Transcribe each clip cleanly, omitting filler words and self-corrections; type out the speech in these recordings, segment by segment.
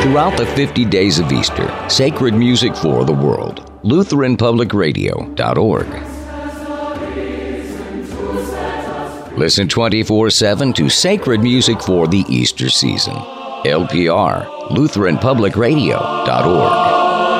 Throughout the 50 days of Easter, sacred music for the world. LutheranPublicRadio.org. Listen 24/7 to sacred music for the Easter season. LPR, LutheranPublicRadio.org.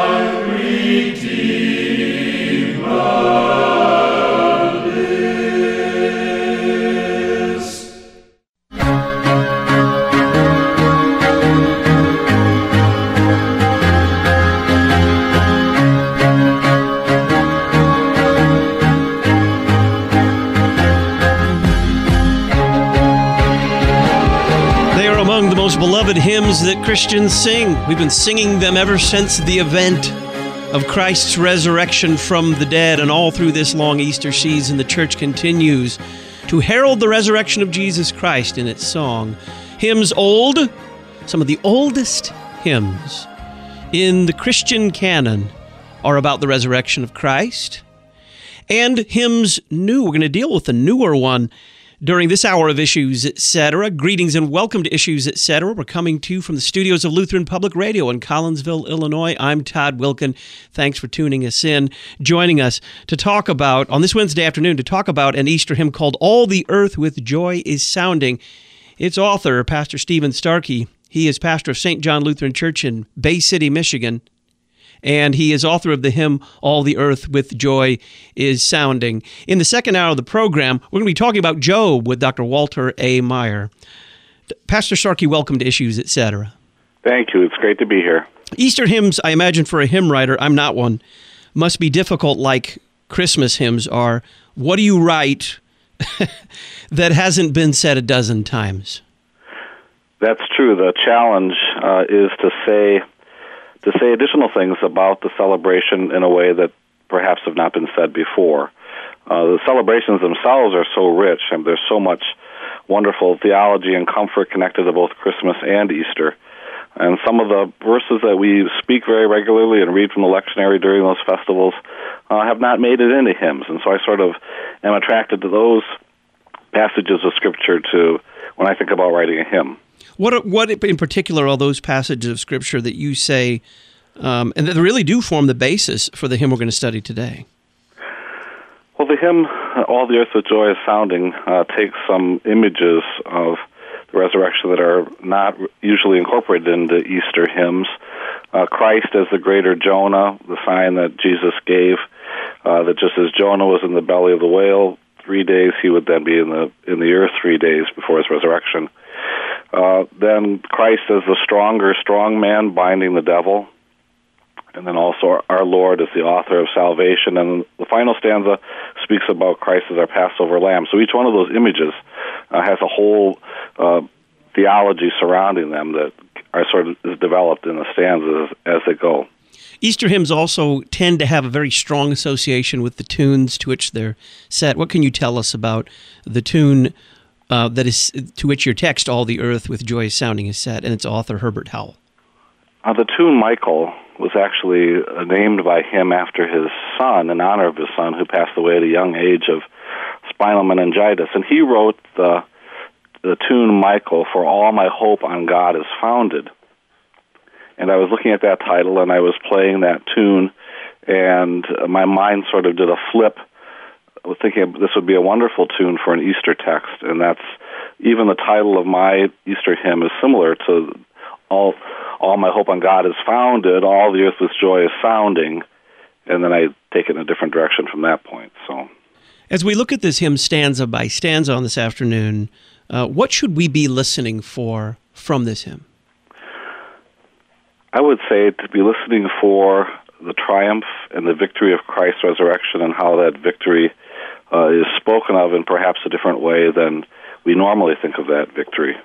Beloved hymns that Christians sing. We've been singing them ever since the event of Christ's resurrection from the dead, and all through this long Easter season, the church continues to herald the resurrection of Jesus Christ in its song. Hymns old, some of the oldest hymns in the Christian canon are about the resurrection of Christ, and hymns new. We're going to deal with a newer one during this hour of Issues, Etc. Greetings and welcome to Issues, Etc. We're coming to you from the studios of Lutheran Public Radio in Collinsville, Illinois. I'm Todd Wilken. Thanks for tuning us in. Joining us to talk about, on this Wednesday afternoon, to talk about an Easter hymn called All the Earth with Joy is Sounding. Its author, Pastor Stephen Starkey. He is pastor of St. John Lutheran Church in Bay City, Michigan. And he is author of the hymn, All the Earth with Joy is Sounding. In the second hour of the program, we're going to be talking about Job with Dr. Walter A. Meyer. Pastor Starkey, welcome to Issues, Etc. Thank you. It's great to be here. Easter hymns, I imagine for a hymn writer, I'm not one, must be difficult like Christmas hymns are. What do you write that hasn't been said a dozen times? That's true. The challenge is to say additional things about the celebration in a way that perhaps have not been said before. The celebrations themselves are so rich, and there's so much wonderful theology and comfort connected to both Christmas and Easter. And some of the verses that we speak very regularly and read from the lectionary during those festivals have not made it into hymns. And so I sort of am attracted to those passages of Scripture when I think about writing a hymn. What in particular are those passages of Scripture that you say, and that really do form the basis for the hymn we're going to study today? Well, the hymn, All the Earth with Joy is Sounding, takes some images of the resurrection that are not usually incorporated into Easter hymns. Christ as the greater Jonah, the sign that Jesus gave, that just as Jonah was in the belly of the whale 3 days, he would then be in the earth 3 days before his resurrection. Then Christ as the stronger strong man binding the devil, and then also our Lord as the author of salvation. And the final stanza speaks about Christ as our Passover lamb. So each one of those images has a whole theology surrounding them that are sort of is developed in the stanzas as they go. Easter hymns also tend to have a very strong association with the tunes to which they're set. What can you tell us about the tune that is to which your text, All the Earth with Joy is Sounding, is set, and its author, Herbert Howell? The tune Michael was actually named by him after his son, in honor of his son, who passed away at a young age of spinal meningitis. And he wrote the tune Michael, For All My Hope on God is Founded. And I was looking at that title, and I was playing that tune, and my mind sort of did a flip. I was thinking this would be a wonderful tune for an Easter text, and that's even the title of my Easter hymn is similar to All My Hope on God is Founded, All the Earth with Joy is Sounding, and then I take it in a different direction from that point. So, as we look at this hymn stanza by stanza on this afternoon, what should we be listening for from this hymn? I would say to be listening for the triumph and the victory of Christ's resurrection, and how that victory is spoken of in perhaps a different way than we normally think of that victory.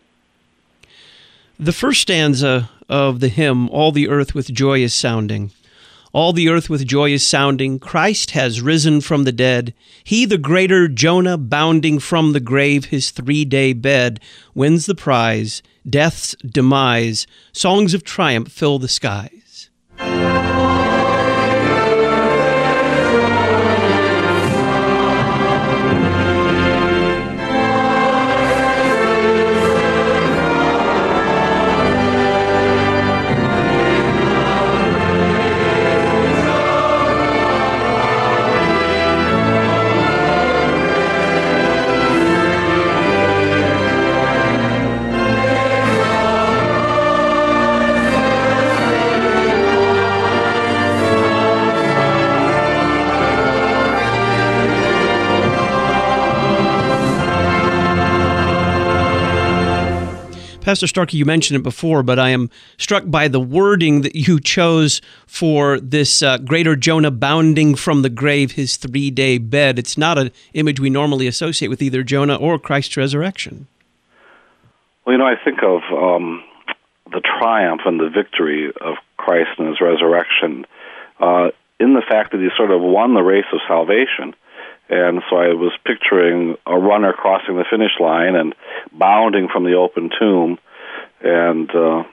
The first stanza of the hymn, All the Earth with Joy is Sounding. All the earth with joy is sounding. Christ has risen from the dead. He, the greater Jonah, bounding from the grave, his 3-day bed, wins the prize, death's demise. Songs of triumph fill the skies. Pastor Starkey, you mentioned it before, but I am struck by the wording that you chose for this greater Jonah bounding from the grave, his 3-day bed. It's not an image we normally associate with either Jonah or Christ's resurrection. Well, I think of the triumph and the victory of Christ and his resurrection in the fact that he sort of won the race of salvation. And so I was picturing a runner crossing the finish line and bounding from the open tomb. And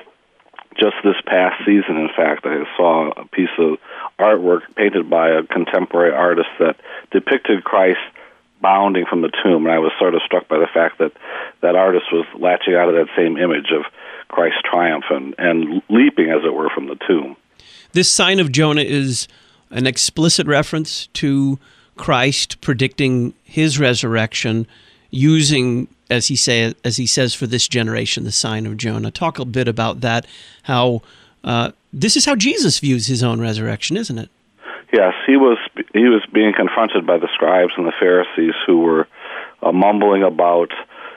just this past season, in fact, I saw a piece of artwork painted by a contemporary artist that depicted Christ bounding from the tomb. And I was sort of struck by the fact that that artist was latching out of that same image of Christ's triumph and leaping, as it were, from the tomb. This sign of Jonah is an explicit reference to Christ predicting his resurrection using, as he says for this generation, the sign of Jonah. Talk a bit about that, how this is how Jesus views his own resurrection, isn't it? Yes, he was being confronted by the scribes and the Pharisees who were mumbling about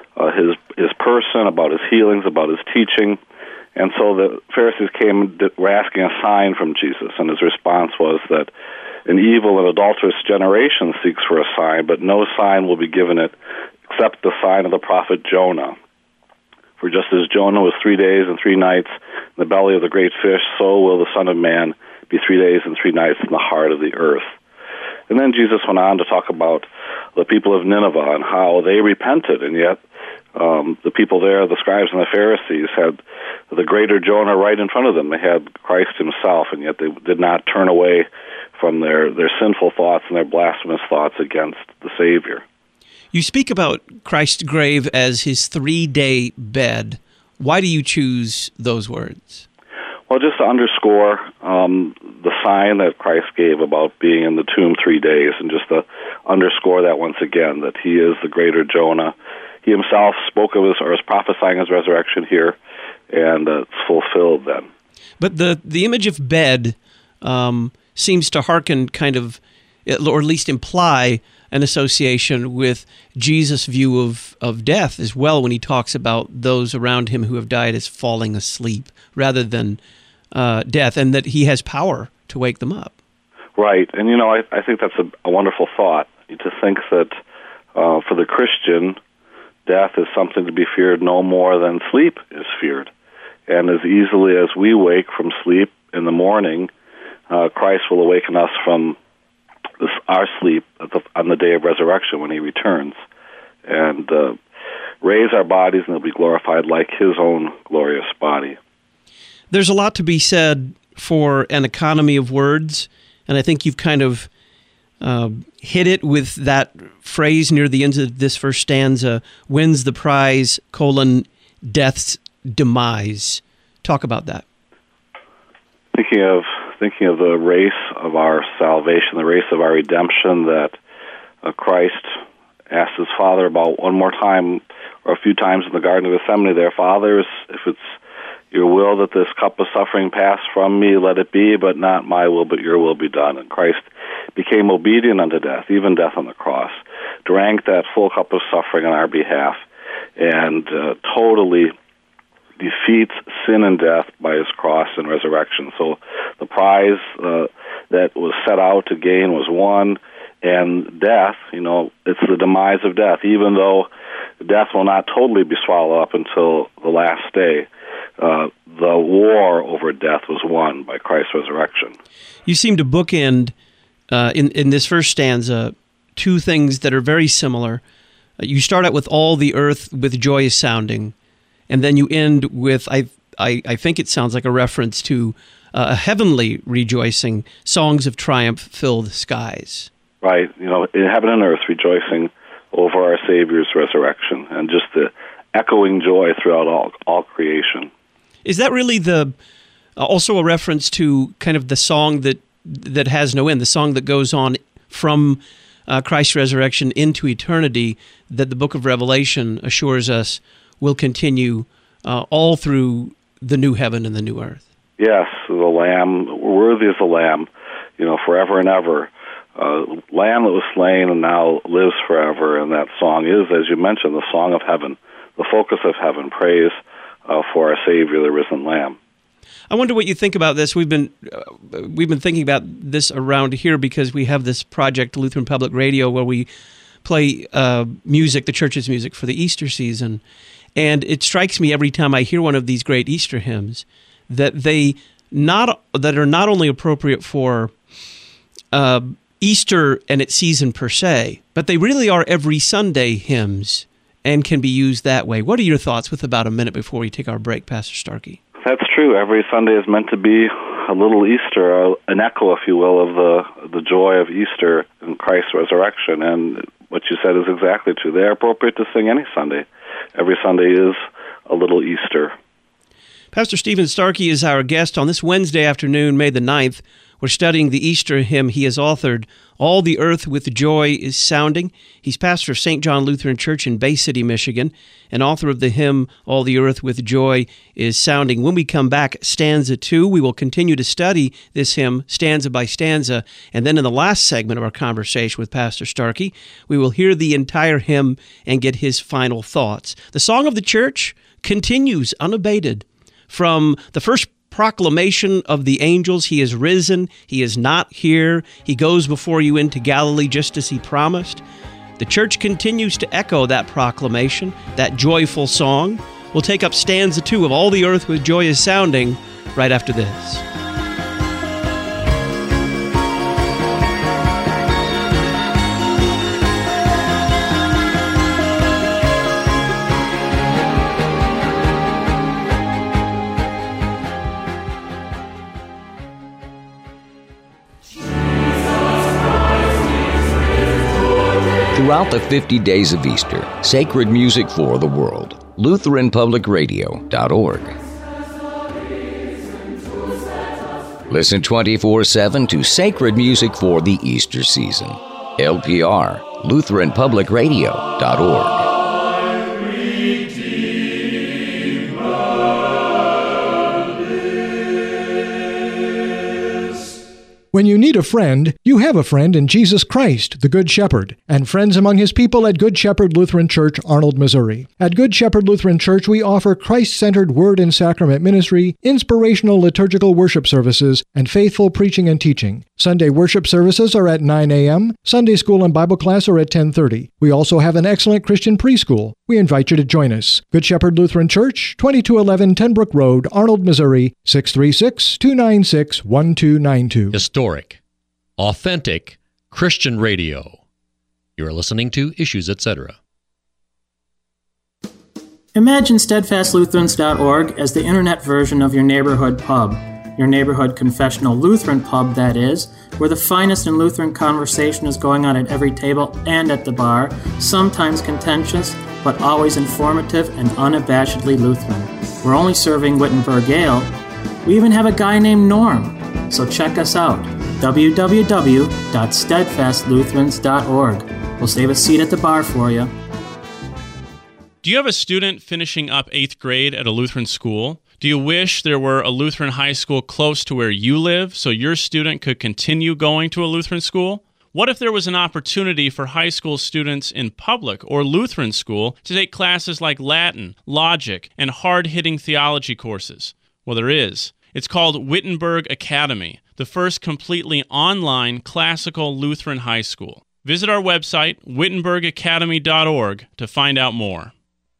his person, about his healings, about his teaching. And so the Pharisees were asking a sign from Jesus, and his response was that an evil and adulterous generation seeks for a sign, but no sign will be given it except the sign of the prophet Jonah. For just as Jonah was 3 days and 3 nights in the belly of the great fish, so will the Son of Man be 3 days and 3 nights in the heart of the earth. And then Jesus went on to talk about the people of Nineveh and how they repented, and yet the people there, the scribes and the Pharisees, had the greater Jonah right in front of them. They had Christ himself, and yet they did not turn away from their sinful thoughts and their blasphemous thoughts against the Savior. You speak about Christ's grave as his 3-day bed. Why do you choose those words? Well, just to underscore the sign that Christ gave about being in the tomb 3 days, and just to underscore that once again, that he is the greater Jonah. He himself spoke of or is prophesying his resurrection here, and it's fulfilled then. But the image of bed seems to hearken kind of, or at least imply, an association with Jesus' view of death as well, when he talks about those around him who have died as falling asleep rather than death, and that he has power to wake them up. Right, and I think that's a wonderful thought, to think that for the Christian, death is something to be feared no more than sleep is feared. And as easily as we wake from sleep in the morning, Christ will awaken us from our sleep on the day of resurrection when he returns, and raise our bodies, and they'll be glorified like his own glorious body. There's a lot to be said for an economy of words, and I think you've kind of hit it with that phrase near the end of this first stanza, wins the prize, death's demise. Talk about that. Thinking of the race of our salvation, the race of our redemption that Christ asked his Father about one more time, or a few times in the Garden of Gethsemane there, Father, if it's your will that this cup of suffering pass from me, let it be, but not my will, but your will be done. And Christ became obedient unto death, even death on the cross, drank that full cup of suffering on our behalf, and totally defeats sin and death by his cross and resurrection. So the prize that was set out to gain was won, and death, it's the demise of death, even though death will not totally be swallowed up until the last day. The war over death was won by Christ's resurrection. You seem to bookend in this first stanza two things that are very similar. You start out with all the earth with joy is sounding, and then you end with, I think it sounds like a reference to a heavenly rejoicing, songs of triumph fill the skies. Right, in heaven and earth rejoicing over our Savior's resurrection, and just the echoing joy throughout all creation. Is that really also a reference to kind of the song that has no end, the song that goes on from Christ's resurrection into eternity, that the book of Revelation assures us will continue all through the new heaven and the new earth? Yes, the Lamb, worthy is the Lamb, forever and ever. Lamb that was slain and now lives forever, and that song is, as you mentioned, the song of heaven, the focus of heaven, praise for our Savior, the risen Lamb. I wonder what you think about this. We've been thinking about this around here because we have this project, Lutheran Public Radio, where we play music, the church's music, for the Easter season. And it strikes me every time I hear one of these great Easter hymns that are not only appropriate for Easter and its season per se, but they really are every Sunday hymns and can be used that way. What are your thoughts with about a minute before we take our break, Pastor Starkey? That's true. Every Sunday is meant to be a little Easter, an echo, if you will, of the joy of Easter and Christ's resurrection. And what you said is exactly true. They are appropriate to sing any Sunday. Every Sunday is a little Easter. Pastor Stephen Starkey is our guest on this Wednesday afternoon, May the 9th. We're studying the Easter hymn he has authored, All the Earth with Joy is Sounding. He's pastor of St. John Lutheran Church in Bay City, Michigan, and author of the hymn, All the Earth with Joy is Sounding. When we come back, stanza 2, we will continue to study this hymn stanza by stanza, and then in the last segment of our conversation with Pastor Starkey, we will hear the entire hymn and get his final thoughts. The song of the church continues unabated. From the first proclamation of the angels, he is risen, he is not here, he goes before you into Galilee just as he promised. The church continues to echo that proclamation, that joyful song. We'll take up stanza 2 of All the Earth with Joy is Sounding right after this. Throughout the 50 days of Easter, sacred music for the world. LutheranPublicRadio.org. Listen 24/7 to sacred music for the Easter season. LPR, LutheranPublicRadio.org. When you need a friend, you have a friend in Jesus Christ, the Good Shepherd, and friends among his people at Good Shepherd Lutheran Church, Arnold, Missouri. At Good Shepherd Lutheran Church, we offer Christ-centered word and sacrament ministry, inspirational liturgical worship services, and faithful preaching and teaching. Sunday worship services are at 9 a.m., Sunday school and Bible class are at 10:30. We also have an excellent Christian preschool. We invite you to join us. Good Shepherd Lutheran Church, 2211 Tenbrook Road, Arnold, Missouri, 636-296-1292. Historic, authentic Christian radio. You are listening to Issues, Etc. Imagine SteadfastLutherans.org as the internet version of your neighborhood pub. Your neighborhood confessional Lutheran pub, that is, where the finest in Lutheran conversation is going on at every table and at the bar, sometimes contentious, but always informative and unabashedly Lutheran. We're only serving Wittenberg Ale. We even have a guy named Norm. So check us out, www.steadfastlutherans.org. We'll save a seat at the bar for you. Do you have a student finishing up 8th grade at a Lutheran school? Do you wish there were a Lutheran high school close to where you live so your student could continue going to a Lutheran school? What if there was an opportunity for high school students in public or Lutheran school to take classes like Latin, logic, and hard-hitting theology courses? Well, there is. It's called Wittenberg Academy, the first completely online classical Lutheran high school. Visit our website, wittenbergacademy.org, to find out more.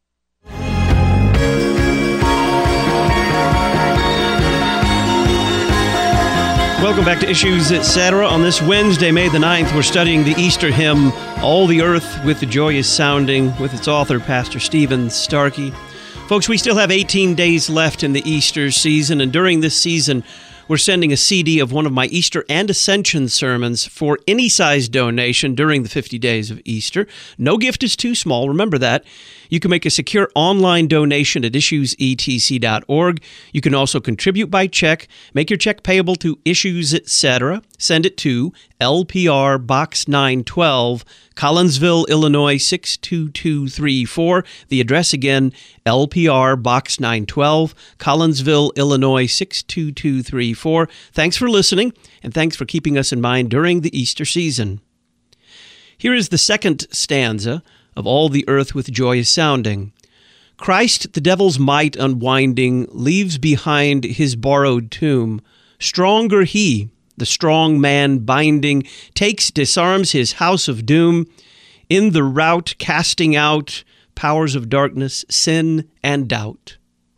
Welcome back to Issues, Etc. On this Wednesday, May the 9th, we're studying the Easter hymn, All the Earth with the Joy is Sounding, with its author, Pastor Stephen Starkey. Folks, we still have 18 days left in the Easter season, and during this season, we're sending a CD of one of my Easter and Ascension sermons for any size donation during the 50 days of Easter. No gift is too small, remember that. You can make a secure online donation at issuesetc.org. You can also contribute by check. Make your check payable to Issues, Etc. Send it to LPR Box 912, Collinsville, Illinois 62234. The address again, LPR Box 912, Collinsville, Illinois 62234. Thanks for listening, and thanks for keeping us in mind during the Easter season. Here is the second stanza of All the Earth with Joy is Sounding. Christ, the devil's might unwinding, leaves behind his borrowed tomb. Stronger he, the strong man binding, disarms his house of doom, in the rout casting out powers of darkness, sin, and doubt.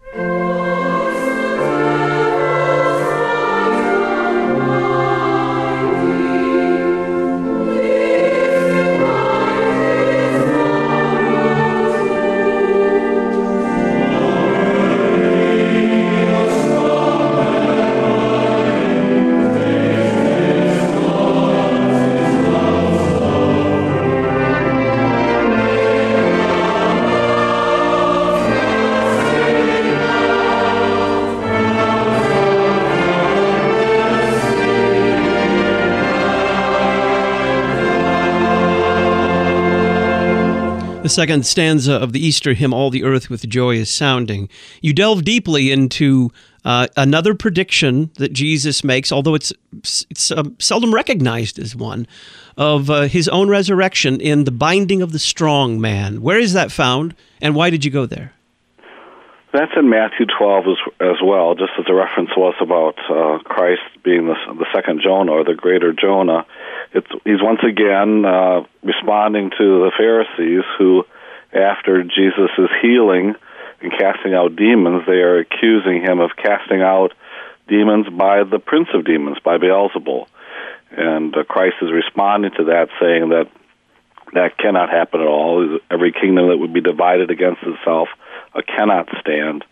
The second stanza of the Easter hymn, All the Earth with Joy is Sounding. You delve deeply into another prediction that Jesus makes, although it's seldom recognized as one, of his own resurrection in the binding of the strong man. Where is that found, and why did you go there? That's in Matthew 12 as well, just as the reference was about Christ being the second Jonah, or the greater Jonah. He's once again responding to the Pharisees who, after Jesus' healing and casting out demons, they are accusing him of casting out demons by the prince of demons, by Beelzebul. And Christ is responding to that, saying that cannot happen at all. Every kingdom that would be divided against itself cannot stand.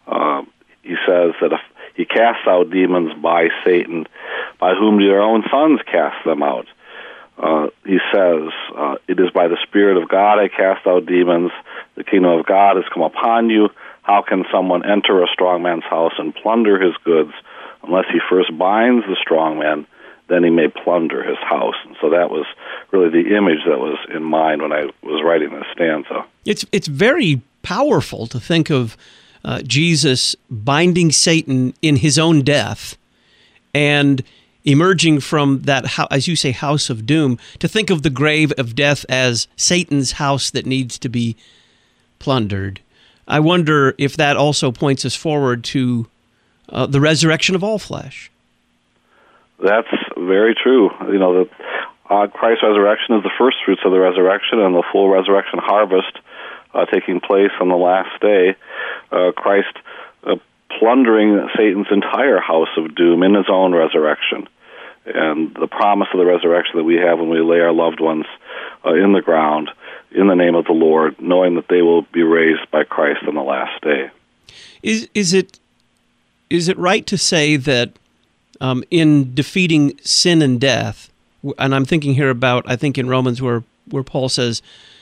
He says that if he casts out demons by Satan, by whom your own sons cast them out. He says, it is by the Spirit of God I cast out demons. The kingdom of God has come upon you. How can someone enter a strong man's house and plunder his goods unless he first binds the strong man? Then he may plunder his house. And so that was really the image that was in mind when I was writing this stanza. It's very powerful to think of Jesus binding Satan in his own death and emerging from that, as you say, house of doom, to think of the grave of death as Satan's house that needs to be plundered. I wonder if that also points us forward to the resurrection of all flesh. That's very true. You know, that Christ's resurrection is the first fruits of the resurrection, and the full resurrection harvest taking place on the last day. Christ plundering Satan's entire house of doom in his own resurrection. And the promise of the resurrection that we have when we lay our loved ones in the ground in the name of the Lord, knowing that they will be raised by Christ on the last day. Is it right to say that in defeating sin and death, and I'm thinking here about, I think in Romans where Paul says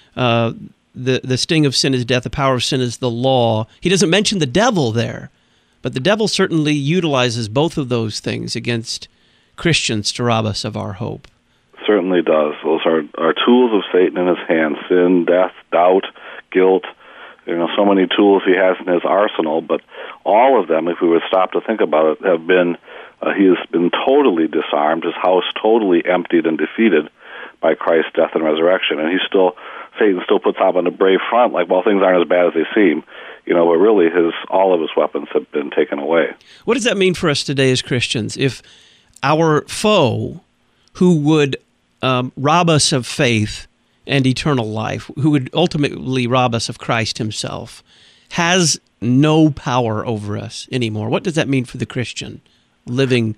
the sting of sin is death, the power of sin is the law. He doesn't mention the devil there, but the devil certainly utilizes both of those things against Christians to rob us of our hope. Certainly does. Those are tools of Satan in his hands: sin, death, doubt, guilt. You know, so many tools he has in his arsenal, but all of them, if we would stop to think about it, have been, he has been totally disarmed, his house totally emptied and defeated by Christ's death and resurrection. And Satan still puts up on a brave front, like, well, things aren't as bad as they seem. You know, but really all of his weapons have been taken away. What does that mean for us today as Christians? If our foe, who would rob us of faith and eternal life, who would ultimately rob us of Christ himself, has no power over us anymore, what does that mean for the Christian living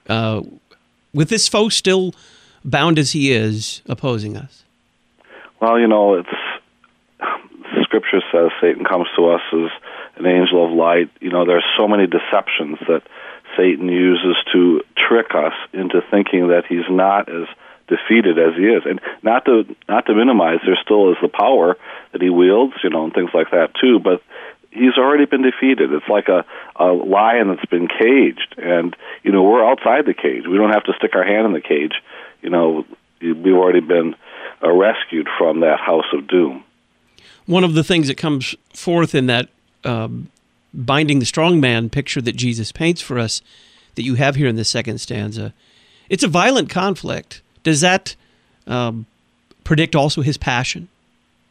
with this foe still bound as he is, opposing us? Well, you know, Scripture says Satan comes to us as an angel of light. You know, there's so many deceptions that Satan uses to trick us into thinking that he's not as defeated as he is. And not to minimize, there still is the power that he wields, you know, and things like that too, but he's already been defeated. It's like a lion that's been caged, and, you know, we're outside the cage. We don't have to stick our hand in the cage. You know, we've already been rescued from that house of doom. One of the things that comes forth in that binding the strong man picture that Jesus paints for us that you have here in the second stanza, it's a violent conflict. Does that predict also his passion?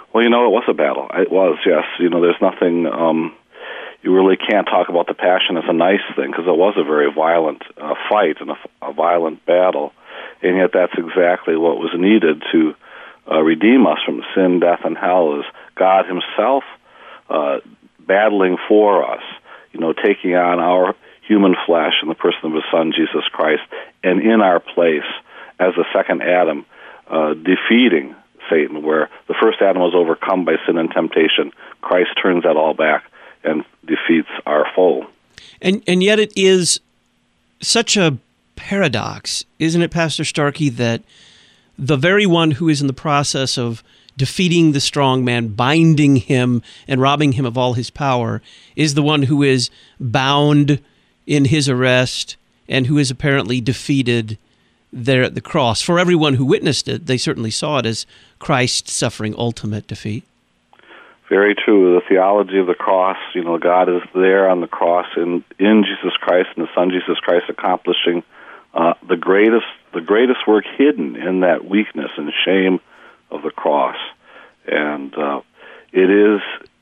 Well, it was a battle. It was, yes. There's nothing, you really can't talk about the passion as a nice thing, because it was a very violent fight and a violent battle, and yet that's exactly what was needed to redeem us from sin, death, and hell, is God himself battling for us, taking on our human flesh in the person of his Son, Jesus Christ, and in our place as the second Adam, defeating Satan. Where the first Adam was overcome by sin and temptation, Christ turns that all back and defeats our foe. And yet it is such a paradox, isn't it, Pastor Starkey, that the very one who is in the process of defeating the strong man, binding him and robbing him of all his power, is the one who is bound in his arrest and who is apparently defeated there at the cross. For everyone who witnessed it, they certainly saw it as Christ suffering ultimate defeat. Very true. The theology of the cross, God is there on the cross in Jesus Christ and the Son Jesus Christ, accomplishing the greatest work hidden in that weakness and shame of the cross. And it is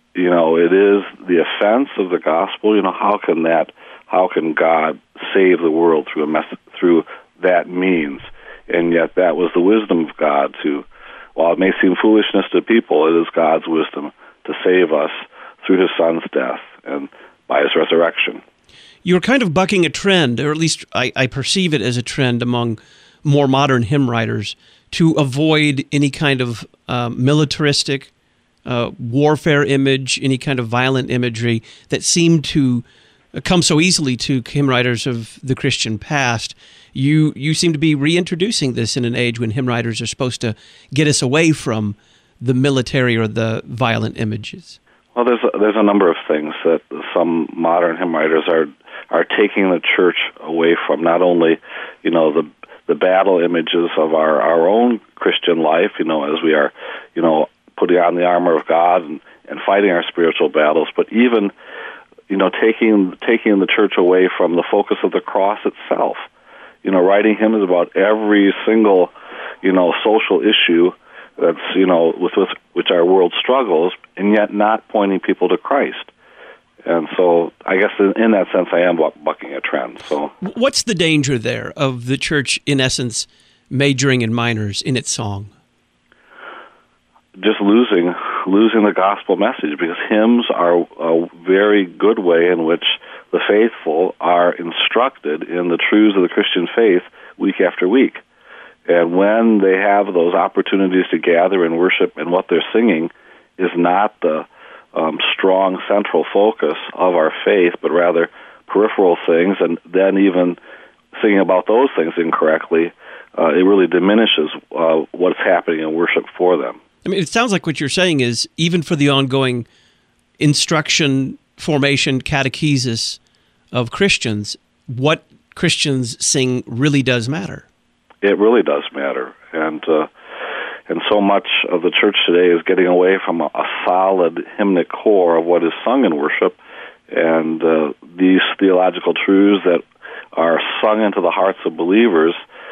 the offense of the gospel. How can God save the world through that means? And yet that was the wisdom of God while it may seem foolishness to people, it is God's wisdom to save us through his Son's death and by his resurrection. You're kind of bucking a trend, or at least I perceive it as a trend among more modern hymn writers, to avoid any kind of militaristic warfare image, any kind of violent imagery that seemed to come so easily to hymn writers of the Christian past. You seem to be reintroducing this in an age when hymn writers are supposed to get us away from the military or the violent images. Well, there's a number of things that some modern hymn writers are taking the church away from. Not only, the battle images of our own Christian life, as we are, putting on the armor of God and fighting our spiritual battles, but even, taking the church away from the focus of the cross itself. Writing hymns about every single, social issue that's, with which our world struggles, and yet not pointing people to Christ. And so I guess in that sense I am bucking a trend. So, what's the danger there of the church, in essence, majoring in minors in its song? Just losing the gospel message, because hymns are a very good way in which the faithful are instructed in the truths of the Christian faith week after week. And when they have those opportunities to gather and worship, and what they're singing is not the strong central focus of our faith, but rather peripheral things, and then even singing about those things incorrectly, it really diminishes what's happening in worship for them. I mean, it sounds like what you're saying is, even for the ongoing instruction, formation, catechesis of Christians, what Christians sing really does matter. It really does matter, and so much of the church today is getting away from a solid hymnic core of what is sung in worship, and these theological truths that are sung into the hearts of believers.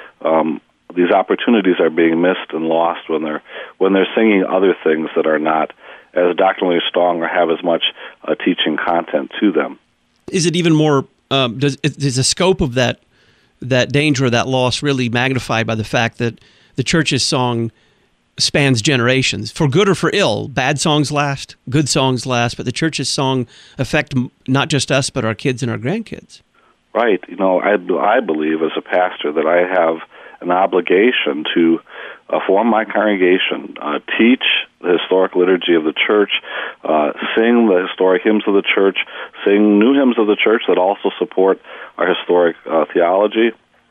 These opportunities are being missed and lost when they're singing other things that are not as doctrinally strong or have as much teaching content to them. Is it even more? Is the scope of that danger or that loss really magnified by the fact that the church's song spans generations, for good or for ill? Bad songs last, good songs last, but the church's song affect not just us, but our kids and our grandkids. Right. I believe as a pastor that I have an obligation to form my congregation, teach the historic liturgy of the church, sing the historic hymns of the church, sing new hymns of the church that also support our historic theology,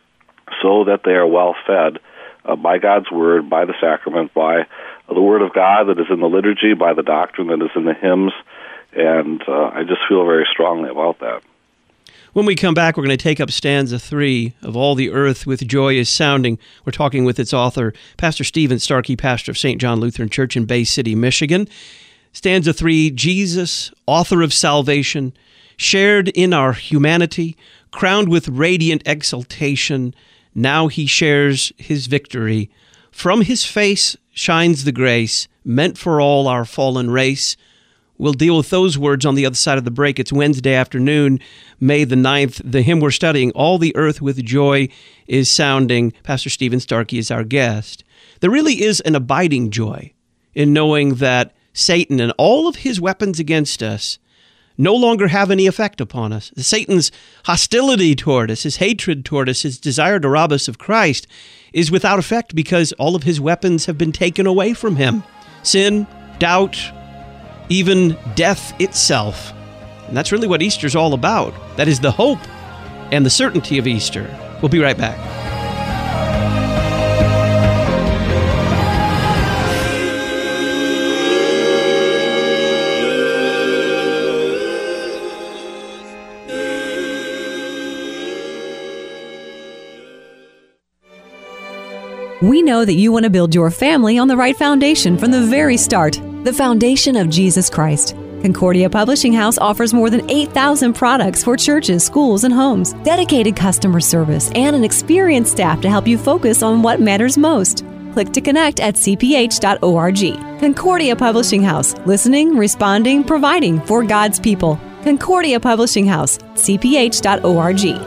so that they are well fed by God's Word, by the sacrament, by the Word of God that is in the liturgy, by the doctrine that is in the hymns, and I just feel very strongly about that. When we come back, we're going to take up stanza 3 of All the Earth with Joy is Sounding. We're talking with its author, Pastor Stephen Starkey, pastor of St. John Lutheran Church in Bay City, Michigan. Stanza 3, Jesus, author of salvation, shared in our humanity, crowned with radiant exaltation, now he shares his victory. From his face shines the grace, meant for all our fallen race. We'll deal with those words on the other side of the break. It's Wednesday afternoon, May the 9th. The hymn we're studying, All the Earth with Joy is Sounding. Pastor Stephen Starkey is our guest. There really is an abiding joy in knowing that Satan and all of his weapons against us no longer have any effect upon us. Satan's hostility toward us, his hatred toward us, his desire to rob us of Christ is without effect because all of his weapons have been taken away from him. Sin, doubt, even death itself. And that's really what Easter's all about. That is the hope and the certainty of Easter. We'll be right back. We know that you want to build your family on the right foundation from the very start, the foundation of Jesus Christ. Concordia Publishing House offers more than 8,000 products for churches, schools, and homes, dedicated customer service, and an experienced staff to help you focus on what matters most. Click to connect at cph.org. Concordia Publishing House, listening, responding, providing for God's people. Concordia Publishing House, cph.org.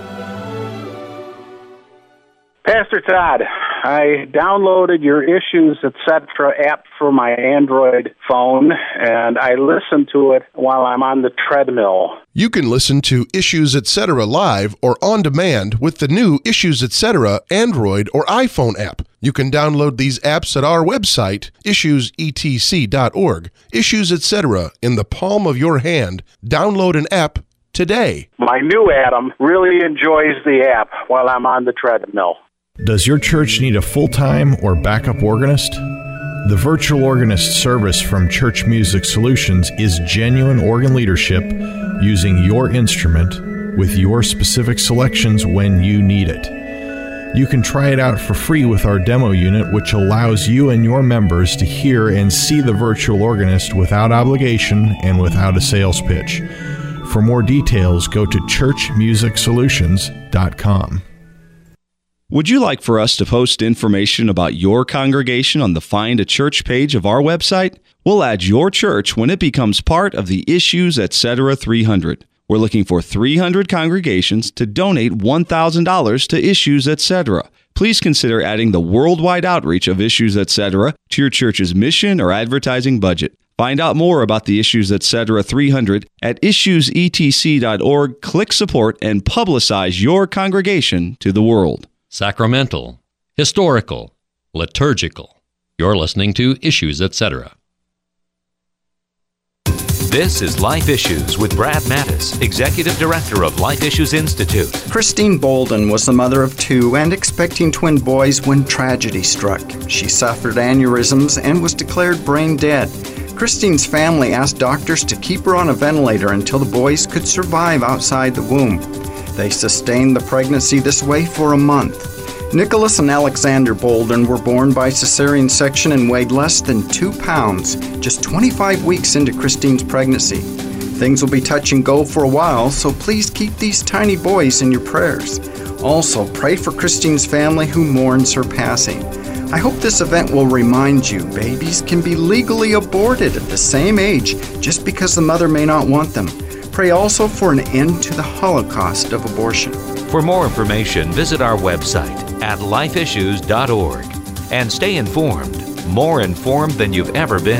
Pastor Todd, I downloaded your Issues, Etc. app for my Android phone, and I listen to it while I'm on the treadmill. You can listen to Issues, Etc. live or on demand with the new Issues, Etc. Android or iPhone app. You can download these apps at our website, issuesetc.org. Issues, Etc. in the palm of your hand. Download an app today. My new Adam really enjoys the app while I'm on the treadmill. Does your church need a full-time or backup organist? The virtual organist service from Church Music Solutions is genuine organ leadership using your instrument with your specific selections when you need it. You can try it out for free with our demo unit, which allows you and your members to hear and see the virtual organist without obligation and without a sales pitch. For more details, go to churchmusicsolutions.com. Would you like for us to post information about your congregation on the Find a Church page of our website? We'll add your church when it becomes part of the Issues, Etc. 300. We're looking for 300 congregations to donate $1,000 to Issues, Etc. Please consider adding the worldwide outreach of Issues, Etc. to your church's mission or advertising budget. Find out more about the Issues, Etc. 300 at issuesetc.org. Click support and publicize your congregation to the world. Sacramental, historical, liturgical. You're listening to Issues, Etc. This is Life Issues with Brad Mattis, Executive Director of Life Issues Institute. Christine Bolden was the mother of two and expecting twin boys when tragedy struck. She suffered aneurysms and was declared brain dead. Christine's family asked doctors to keep her on a ventilator until the boys could survive outside the womb. They sustained the pregnancy this way for a month. Nicholas and Alexander Bolden were born by cesarean section and weighed less than 2 pounds, just 25 weeks into Christine's pregnancy. Things will be touch and go for a while, so please keep these tiny boys in your prayers. Also, pray for Christine's family who mourns her passing. I hope this event will remind you babies can be legally aborted at the same age just because the mother may not want them. Pray also for an end to the Holocaust of abortion. For more information, visit our website at lifeissues.org and stay informed, more informed than you've ever been.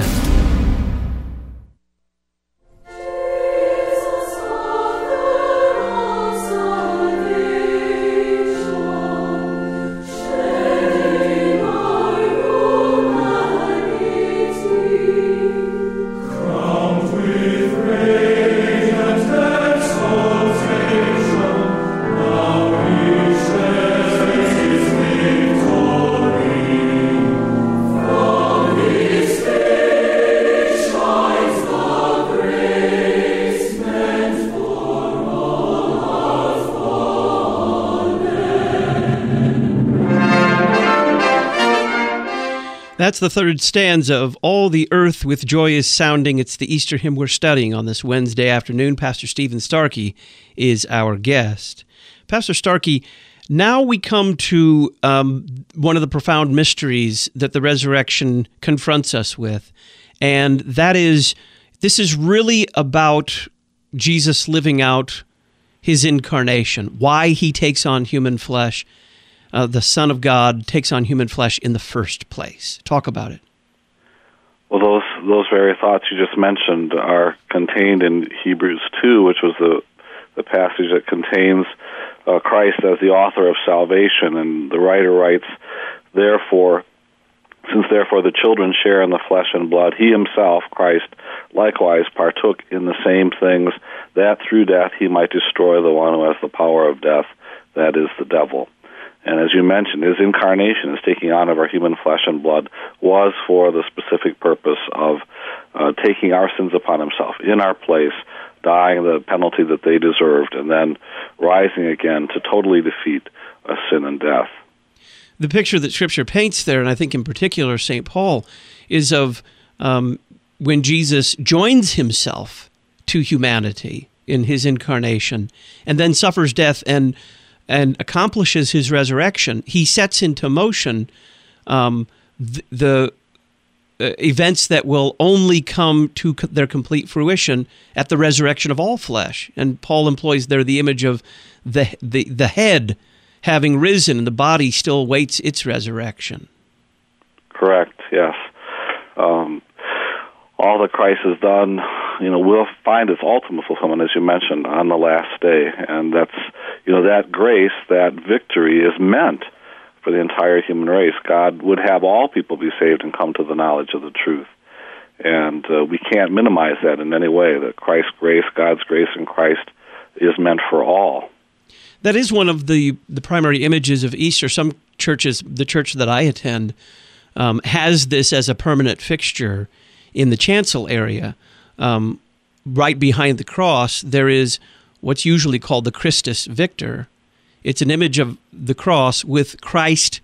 That's the third stanza of All the Earth with Joy is Sounding. It's the Easter hymn we're studying on this Wednesday afternoon. Pastor Stephen Starkey is our guest. Pastor Starkey, Now we come to one of the profound mysteries that the resurrection confronts us with, and that is, this is really about Jesus living out his incarnation, why he takes on human flesh, the Son of God takes on human flesh in the first place. Talk about it. Well, those very thoughts you just mentioned are contained in Hebrews 2, which was the passage that contains Christ as the author of salvation. And the writer writes, Since therefore the children share in the flesh and blood, he himself, Christ, likewise partook in the same things, that through death he might destroy the one who has the power of death, that is, the devil. And as you mentioned, his incarnation, his taking on of our human flesh and blood, was for the specific purpose of taking our sins upon himself in our place, dying the penalty that they deserved, and then rising again to totally defeat sin and death. The picture that Scripture paints there, and I think in particular St. Paul, is of when Jesus joins himself to humanity in his incarnation and then suffers death and accomplishes his resurrection. He sets into motion the events that will only come to their complete fruition at the resurrection of all flesh. And Paul employs there the image of the head having risen, and the body still waits its resurrection. Correct, yes. All that Christ has done, will find its ultimate fulfillment, as you mentioned, on the last day. And that's, that grace, that victory is meant for the entire human race. God would have all people be saved and come to the knowledge of the truth. And we can't minimize that in any way, that Christ's grace, God's grace in Christ, is meant for all. That is one of the primary images of Easter. Some churches, the church that I attend, has this as a permanent fixture in the chancel area. Right behind the cross, there is what's usually called the Christus Victor. It's an image of the cross with Christ.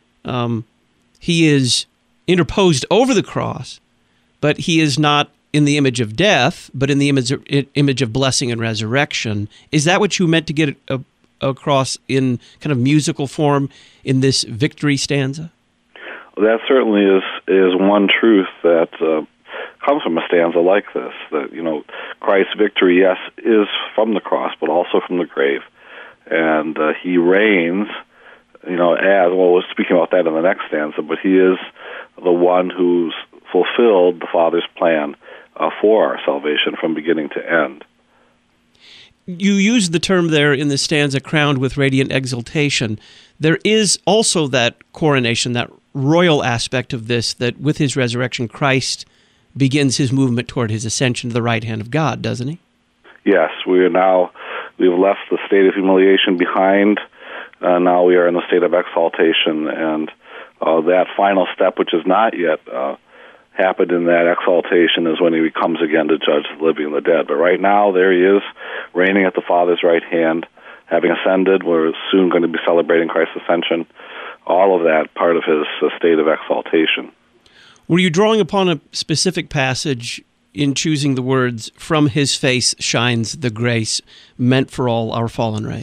He is interposed over the cross, but he is not in the image of death, but in the image of blessing and resurrection. Is that what you meant to get across in kind of musical form in this victory stanza? Well, that certainly is one truth that comes from a stanza like this, that, Christ's victory, yes, is from the cross, but also from the grave. And he reigns, we're speaking about that in the next stanza, but he is the one who's fulfilled the Father's plan for our salvation from beginning to end. You use the term there in the stanza, crowned with radiant exaltation. There is also that coronation, that royal aspect of this, that with his resurrection, Christ begins his movement toward his ascension to the right hand of God, doesn't he? Yes, we've left the state of humiliation behind. Now we are in the state of exaltation, and that final step, which has not yet happened in that exaltation, is when he comes again to judge the living and the dead. But right now, there he is, reigning at the Father's right hand, having ascended. We're soon going to be celebrating Christ's ascension. All of that part of his state of exaltation. Were you drawing upon a specific passage in choosing the words, "From his face shines the grace meant for all our fallen race"?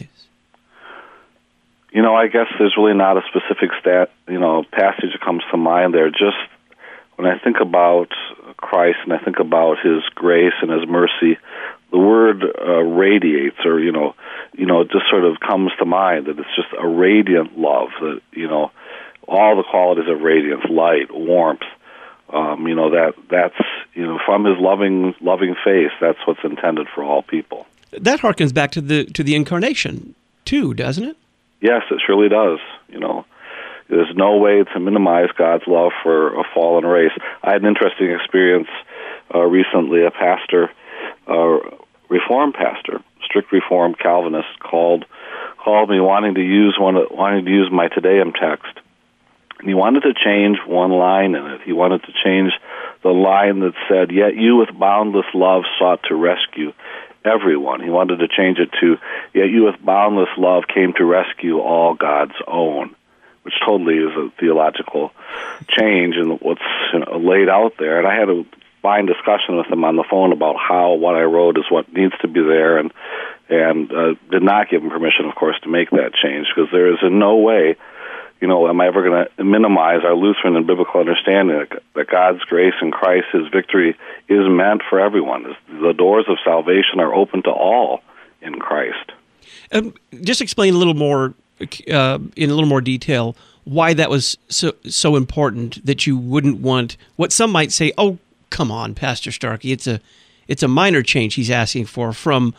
I guess there's really not a specific passage that comes to mind there. Just when I think about Christ and I think about his grace and his mercy, the word radiates, or it just sort of comes to mind that it's just a radiant love. That all the qualities of radiance, light, warmth. That's from his loving face. That's what's intended for all people. That harkens back to the incarnation too, doesn't it? Yes, it surely does. There's no way to minimize God's love for a fallen race. I had an interesting experience recently. A pastor, Reformed pastor, strict Reformed Calvinist, called me wanting to use my Te Deum text. And he wanted to change one line in it. He wanted to change the line that said, "Yet you with boundless love sought to rescue everyone." He wanted to change it to, "Yet you with boundless love came to rescue all God's own," which totally is a theological change in what's laid out there. And I had a fine discussion with him on the phone about how what I wrote is what needs to be there, and and did not give him permission, of course, to make that change, because there is in no way, am I ever going to minimize our Lutheran and biblical understanding that God's grace in Christ, His victory, is meant for everyone. The doors of salvation are open to all in Christ. Just explain a little more, in a little more detail, why that was so important that you wouldn't want what some might say, "Oh, come on, Pastor Starkey, it's a minor change he's asking for from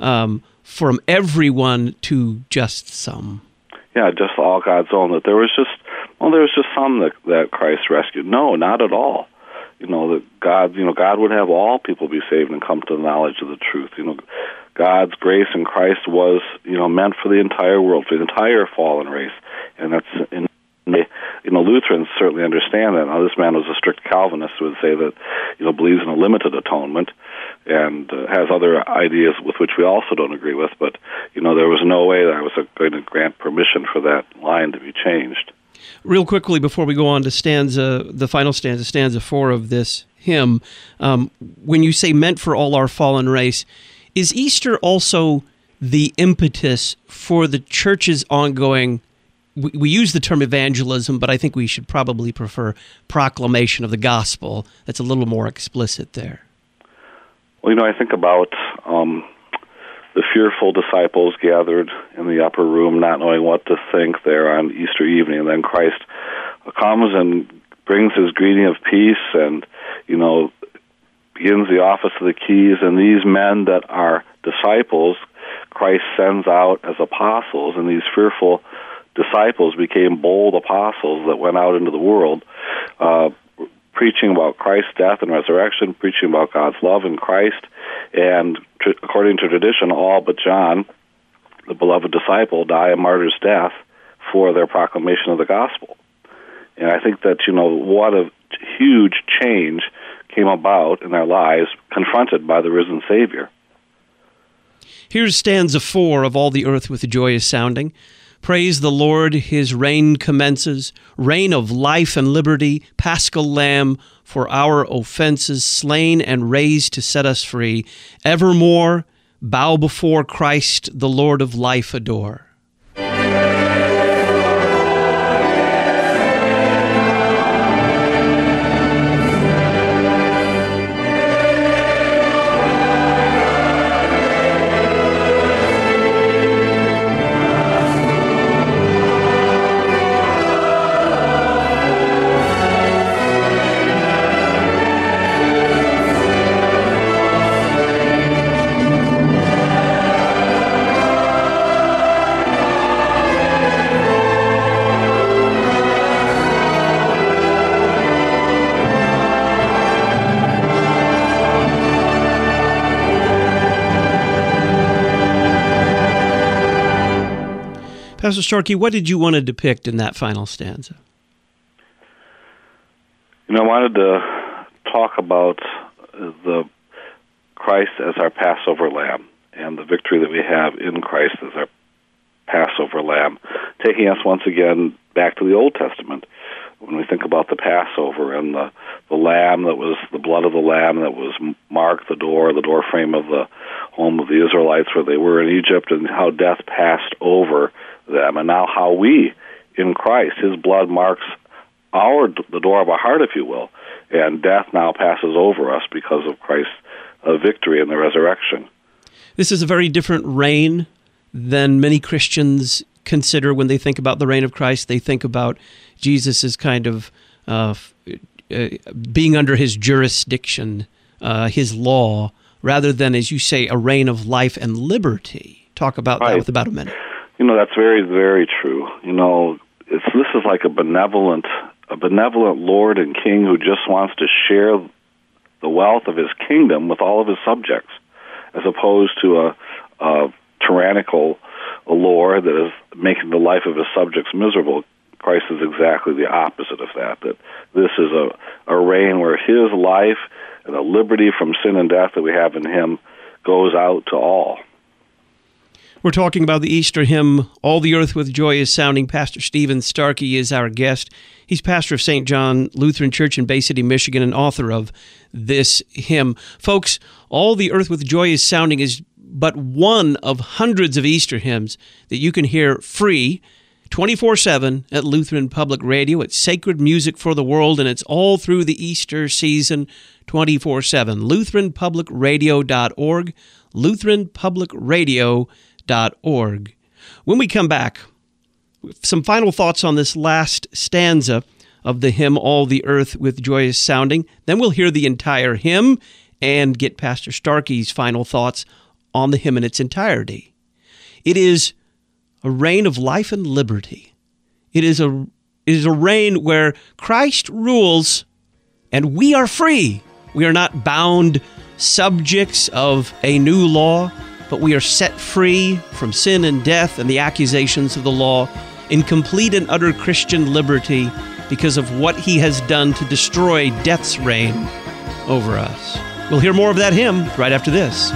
everyone to just some." Yeah, just all God's own. That there was just some that Christ rescued. No, not at all. That God would have all people be saved and come to the knowledge of the truth. God's grace in Christ was, meant for the entire world, for the entire fallen race, and that's Lutherans certainly understand that. Now, this man was a strict Calvinist who would say that, believes in a limited atonement, and has other ideas with which we also don't agree with. But there was no way that I was going to grant permission for that line to be changed. Real quickly, before we go on to the final stanza 4 of this hymn, when you say meant for all our fallen race, is Easter also the impetus for the church's ongoing, we use the term evangelism, but I think we should probably prefer proclamation of the gospel? That's a little more explicit there. Well, I think about the fearful disciples gathered in the upper room, not knowing what to think there on Easter evening, and then Christ comes and brings His greeting of peace, and begins the office of the keys, and these men that are disciples, Christ sends out as apostles, and these fearful disciples became bold apostles that went out into the world, preaching about Christ's death and resurrection, preaching about God's love in Christ, and according to tradition, all but John, the beloved disciple, die a martyr's death for their proclamation of the gospel. And I think that, what a huge change came about in their lives, confronted by the risen Savior. Here's stanza 4 of All the Earth with Joy is Sounding. Praise the Lord, His reign commences, reign of life and liberty, Paschal Lamb, for our offenses, slain and raised to set us free. Evermore, bow before Christ, the Lord of life adore. Pastor Starkey, what did you want to depict in that final stanza? I wanted to talk about the Christ as our Passover Lamb and the victory that we have in Christ as our Passover Lamb, taking us once again back to the Old Testament. When we think about the Passover and the lamb that was the blood of the lamb that was marked the door frame of the home of the Israelites where they were in Egypt, and how death passed over them, and now how we, in Christ, His blood marks the door of our heart, if you will, and death now passes over us because of Christ's victory in the resurrection. This is a very different reign than many Christians consider when they think about the reign of Christ. They think about Jesus as kind of being under His jurisdiction, His law, rather than, as you say, a reign of life and liberty. Talk about that with about a minute. That's very, very true. This is like a benevolent Lord and King who just wants to share the wealth of His kingdom with all of His subjects, as opposed to a tyrannical Lord that is making the life of His subjects miserable. Christ is exactly the opposite of that this is a reign where His life and the liberty from sin and death that we have in Him goes out to all. We're talking about the Easter hymn, All the Earth with Joy is Sounding. Pastor Stephen Starkey is our guest. He's pastor of St. John Lutheran Church in Bay City, Michigan, and author of this hymn. Folks, All the Earth with Joy is Sounding is but one of hundreds of Easter hymns that you can hear free 24/7 at Lutheran Public Radio. It's sacred music for the world, and it's all through the Easter season 24/7. LutheranPublicRadio.org, LutheranPublicRadio.org. When we come back, some final thoughts on this last stanza of the hymn, All the Earth with Joyous Sounding. Then we'll hear the entire hymn and get Pastor Starkey's final thoughts on the hymn in its entirety. It is a reign of life and liberty. It is a reign where Christ rules and we are free. We are not bound subjects of a new law, but we are set free from sin and death and the accusations of the law in complete and utter Christian liberty because of what he has done to destroy death's reign over us. We'll hear more of that hymn right after this.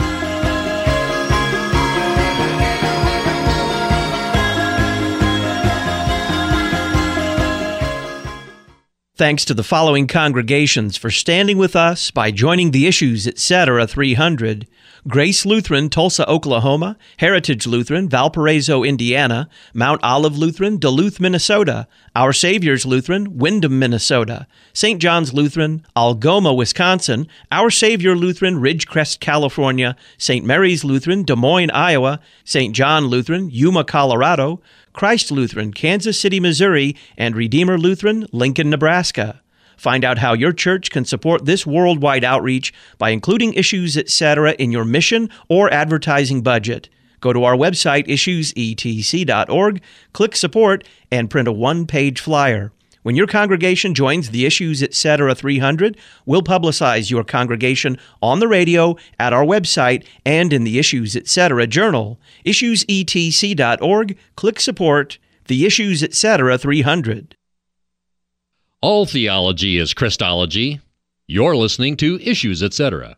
Thanks to the following congregations for standing with us by joining the Issues Etc. 300. Grace Lutheran, Tulsa, Oklahoma; Heritage Lutheran, Valparaiso, Indiana; Mount Olive Lutheran, Duluth, Minnesota; Our Savior's Lutheran, Windham, Minnesota; St. John's Lutheran, Algoma, Wisconsin; Our Savior Lutheran, Ridgecrest, California; St. Mary's Lutheran, Des Moines, Iowa; St. John Lutheran, Yuma, Colorado; Christ Lutheran, Kansas City, Missouri; and Redeemer Lutheran, Lincoln, Nebraska. Find out how your church can support this worldwide outreach by including Issues Etc. in your mission or advertising budget. Go to our website, issuesetc.org, click Support, and print a one-page flyer. When your congregation joins the Issues Etc. 300, we'll publicize your congregation on the radio, at our website, and in the Issues Etc. journal. Issuesetc.org, click Support, the Issues Etc. 300. All theology is Christology. You're listening to Issues Etc.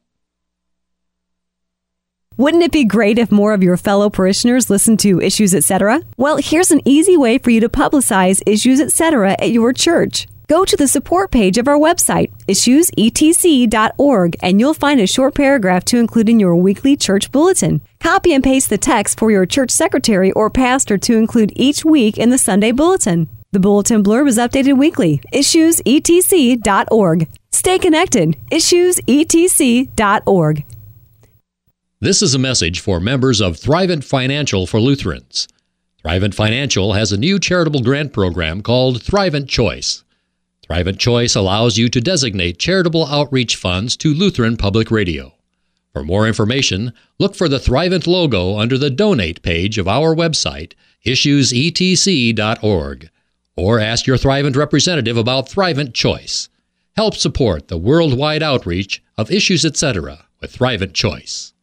Wouldn't it be great if more of your fellow parishioners listened to Issues Etc.? Well, here's an easy way for you to publicize Issues Etc. at your church. Go to the support page of our website, issuesetc.org, and you'll find a short paragraph to include in your weekly church bulletin. Copy and paste the text for your church secretary or pastor to include each week in the Sunday bulletin. The bulletin blurb is updated weekly. issuesetc.org. Stay connected. issuesetc.org. This is a message for members of Thrivent Financial for Lutherans. Thrivent Financial has a new charitable grant program called Thrivent Choice. Thrivent Choice allows you to designate charitable outreach funds to Lutheran Public Radio. For more information, look for the Thrivent logo under the Donate page of our website, issuesetc.org. Or ask your Thrivent representative about Thrivent Choice. Help support the worldwide outreach of Issues Etc. with Thrivent Choice.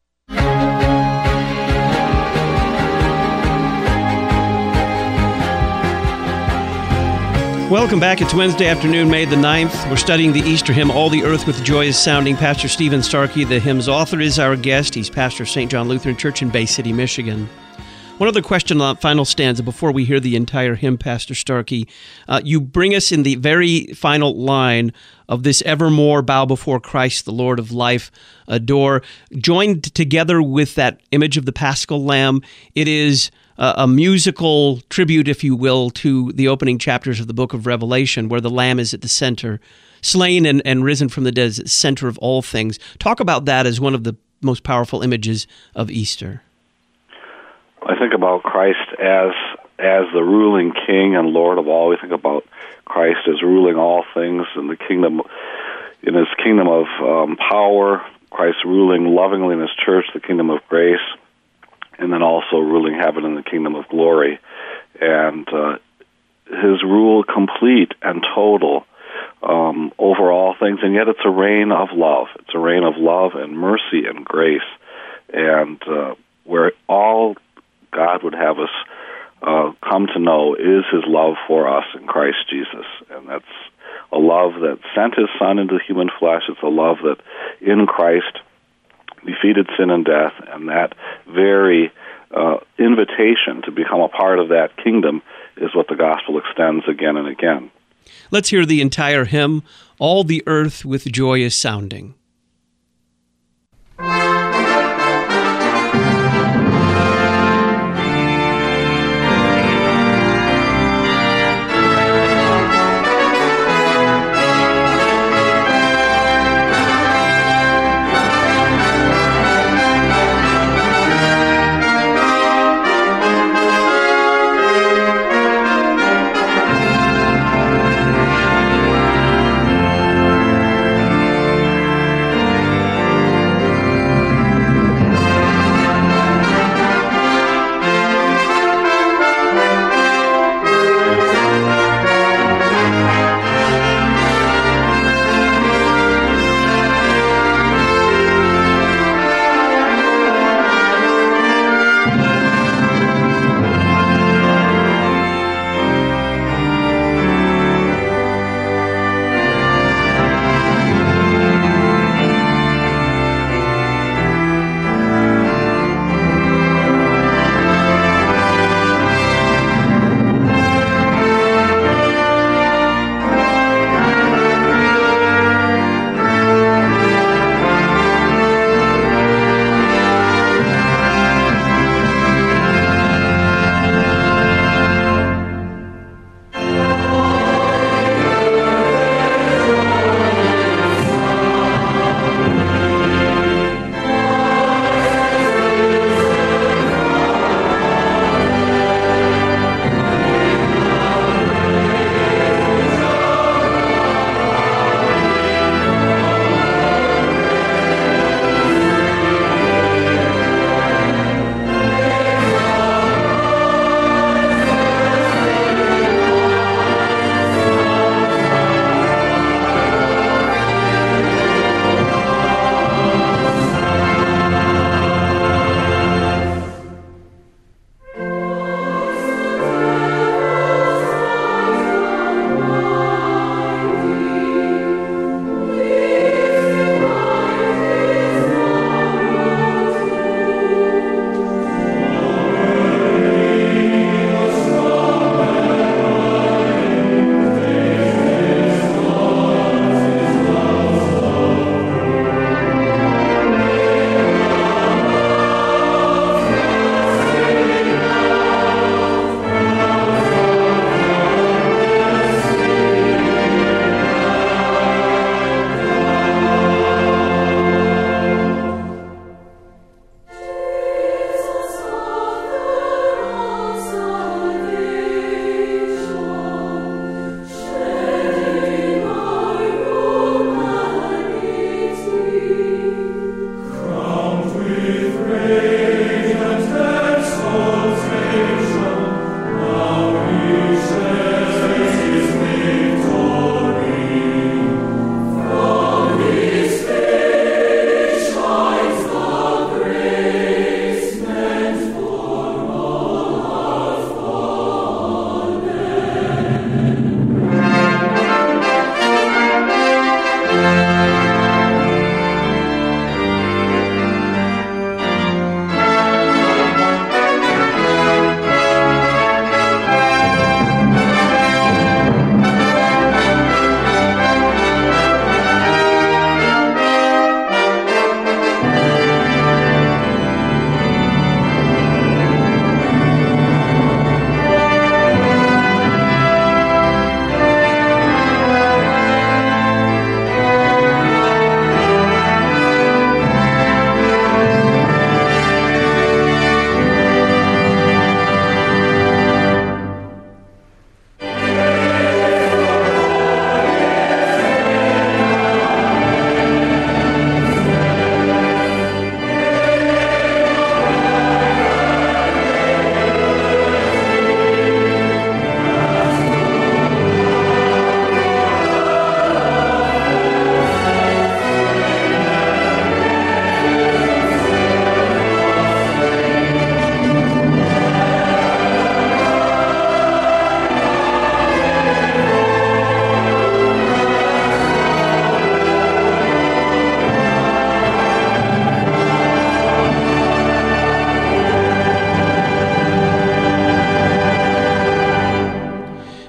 Welcome back. It's Wednesday afternoon, May the 9th. We're studying the Easter hymn, All the Earth with Joyous Sounding. Pastor Stephen Starkey, the hymn's author, is our guest. He's pastor of St. John Lutheran Church in Bay City, Michigan. One other question on final stanza before we hear the entire hymn, Pastor Starkey. You bring us in the very final line of this evermore bow before Christ, the Lord of life, adore. Joined together with that image of the Paschal Lamb, it is a musical tribute, if you will, to the opening chapters of the book of Revelation, where the Lamb is at the center, slain and risen from the dead is at the center of all things. Talk about that as one of the most powerful images of Easter. I think about Christ as the ruling King and Lord of all. We think about Christ as ruling all things in the kingdom, in His kingdom of power. Christ ruling lovingly in His church, the kingdom of grace, and then also ruling heaven in the kingdom of glory. And His rule complete and total over all things, and yet it's a reign of love. It's a reign of love and mercy and grace, and where all God would have us come to know is His love for us in Christ Jesus. And that's a love that sent His Son into human flesh. It's a love that in Christ defeated sin and death, and that very invitation to become a part of that kingdom is what the gospel extends again and again. Let's hear the entire hymn, All the Earth with Joyous Sounding.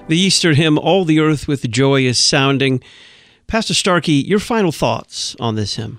The Easter hymn, All the Earth with Joy is Sounding. Pastor Starkey, your final thoughts on this hymn?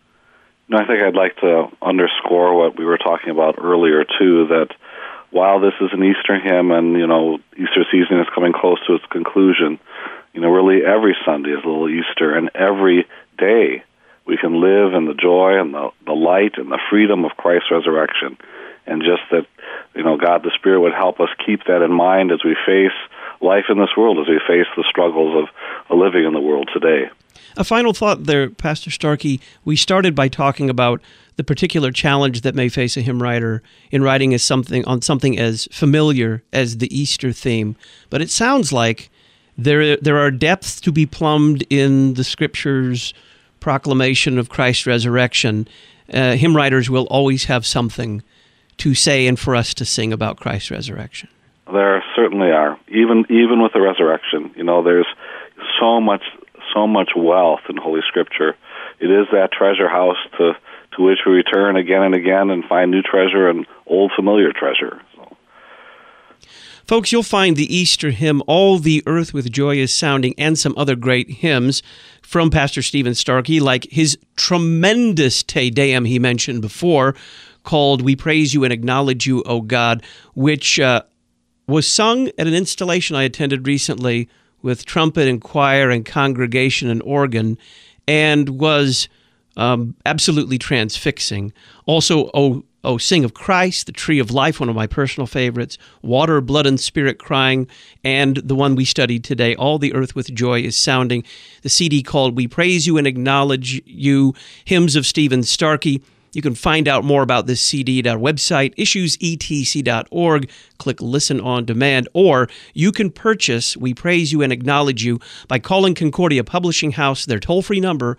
I think I'd like to underscore what we were talking about earlier, too, that while this is an Easter hymn and, Easter season is coming close to its conclusion, really every Sunday is a little Easter, and every day we can live in the joy and the light and the freedom of Christ's resurrection. And just that, God the Spirit would help us keep that in mind as we face life in this world, as we face the struggles of living in the world today. A final thought there, Pastor Starkey. We started by talking about the particular challenge that may face a hymn writer in writing on something as familiar as the Easter theme. But it sounds like there are depths to be plumbed in the Scripture's proclamation of Christ's resurrection. Hymn writers will always have something to say and for us to sing about Christ's resurrection. There certainly are. Even with the resurrection, there's so much wealth in Holy Scripture. It is that treasure house to which we return again and again and find new treasure and old familiar treasure. Folks, you'll find the Easter hymn, All the Earth with Joy is Sounding, and some other great hymns from Pastor Stephen Starkey, like his tremendous Te Deum he mentioned before, called We Praise You and Acknowledge You, O God, which was sung at an installation I attended recently with trumpet and choir and congregation and organ, and was absolutely transfixing. Also, Oh, Sing of Christ, The Tree of Life, one of my personal favorites, Water, Blood, and Spirit Crying, and the one we studied today, All the Earth with Joy is Sounding, the CD called We Praise You and Acknowledge You, Hymns of Stephen Starkey. You can find out more about this CD at our website, issuesetc.org. Click Listen on Demand, or you can purchase We Praise You and Acknowledge You by calling Concordia Publishing House, their toll-free number,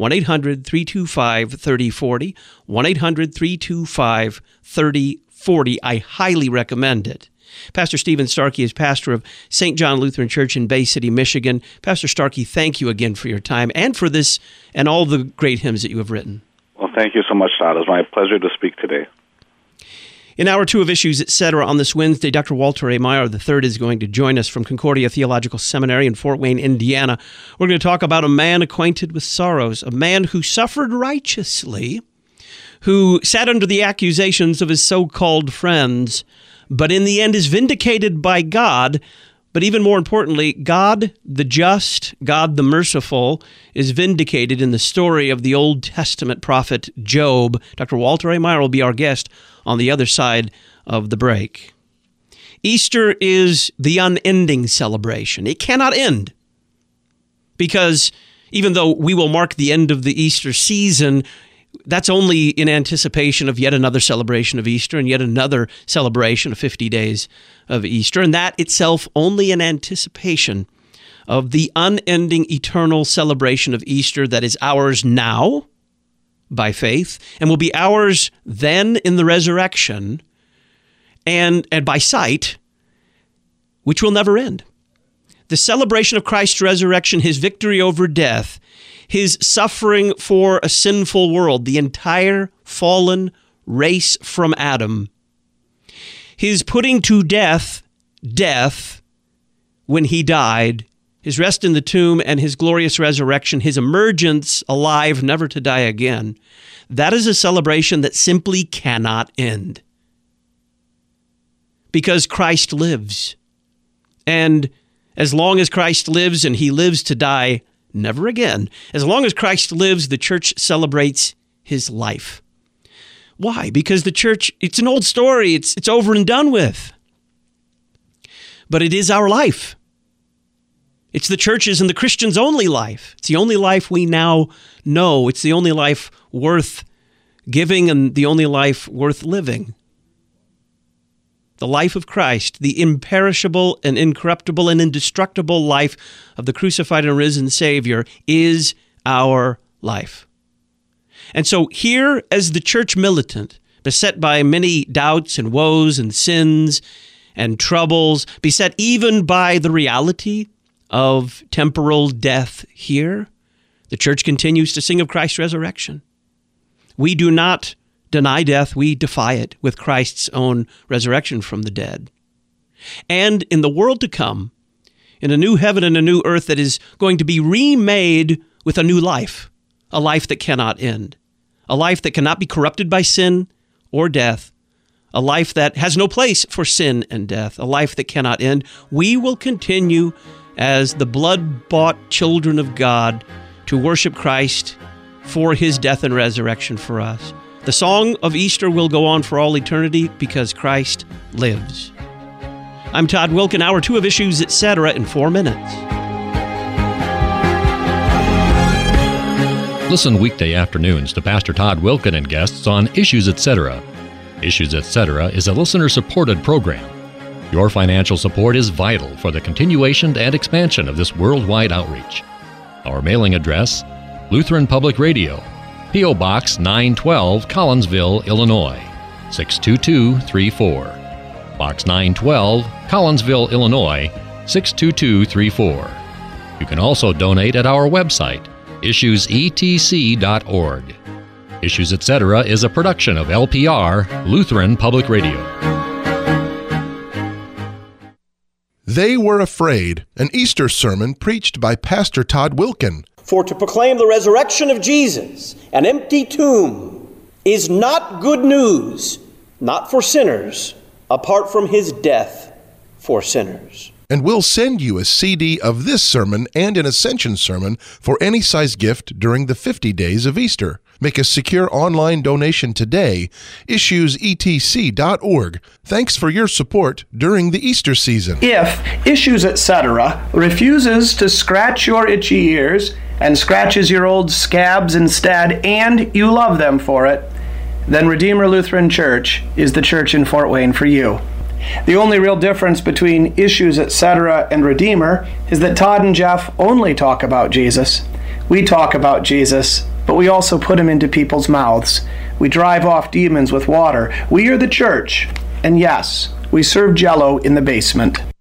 1-800-325-3040, 1-800-325-3040. I highly recommend it. Pastor Stephen Starkey is pastor of St. John Lutheran Church in Bay City, Michigan. Pastor Starkey, thank you again for your time and for this and all the great hymns that you have written. Well, thank you so much, Todd. It was my pleasure to speak today. In Hour 2 of Issues, Etc. on this Wednesday, Dr. Walter A. Meyer III is going to join us from Concordia Theological Seminary in Fort Wayne, Indiana. We're going to talk about a man acquainted with sorrows, a man who suffered righteously, who sat under the accusations of his so-called friends, but in the end is vindicated by God. But even more importantly, God the just, God the merciful, is vindicated in the story of the Old Testament prophet Job. Dr. Walter A. Meyer will be our guest on the other side of the break. Easter is the unending celebration. It cannot end, because even though we will mark the end of the Easter season, that's only in anticipation of yet another celebration of Easter and yet another celebration of 50 days of Easter, and that itself only in anticipation of the unending eternal celebration of Easter that is ours now by faith and will be ours then in the resurrection and by sight, which will never end. The celebration of Christ's resurrection, his victory over death, his suffering for a sinful world, the entire fallen race from Adam, his putting to death when he died, his rest in the tomb and his glorious resurrection, his emergence alive, never to die again, that is a celebration that simply cannot end. Because Christ lives. And as long as Christ lives and he lives to die never again, as long as Christ lives, the church celebrates his life. Why? Because the church, it's an old story. It's over and done with. But it is our life. It's the church's and the Christian's only life. It's the only life we now know. It's the only life worth giving and the only life worth living. The life of Christ, the imperishable and incorruptible and indestructible life of the crucified and risen Savior, is our life. And so here, as the church militant, beset by many doubts and woes and sins and troubles, beset even by the reality of temporal death here, the church continues to sing of Christ's resurrection. We do not deny death, we defy it with Christ's own resurrection from the dead. And in the world to come, in a new heaven and a new earth that is going to be remade with a new life, a life that cannot end, a life that cannot be corrupted by sin or death, a life that has no place for sin and death, a life that cannot end. We will continue as the blood-bought children of God to worship Christ for his death and resurrection for us. The song of Easter will go on for all eternity because Christ lives. I'm Todd Wilken, Hour 2 of Issues, Etc. in 4 minutes. Listen weekday afternoons to Pastor Todd Wilken and guests on Issues, Etc. Issues, Etc. is a listener-supported program. Your financial support is vital for the continuation and expansion of this worldwide outreach. Our mailing address, Lutheran Public Radio, P.O. Box 912, Collinsville, Illinois, 62234. Box 912, Collinsville, Illinois, 62234. You can also donate at our website, issuesetc.org. Issues, Etc. is a production of LPR, Lutheran Public Radio. They Were Afraid, an Easter sermon preached by Pastor Todd Wilken. For to proclaim the resurrection of Jesus, an empty tomb, is not good news, not for sinners, apart from his death for sinners. And we'll send you a CD of this sermon and an Ascension sermon for any size gift during the 50 days of Easter. Make a secure online donation today, issuesetc.org. Thanks for your support during the Easter season. If Issues, Etc. refuses to scratch your itchy ears and scratches your old scabs instead, and you love them for it, then Redeemer Lutheran Church is the church in Fort Wayne for you. The only real difference between Issues, Etc. and Redeemer is that Todd and Jeff only talk about Jesus. We talk about Jesus, but we also put him into people's mouths. We drive off demons with water. We are the church. And yes, we serve Jell-O in the basement.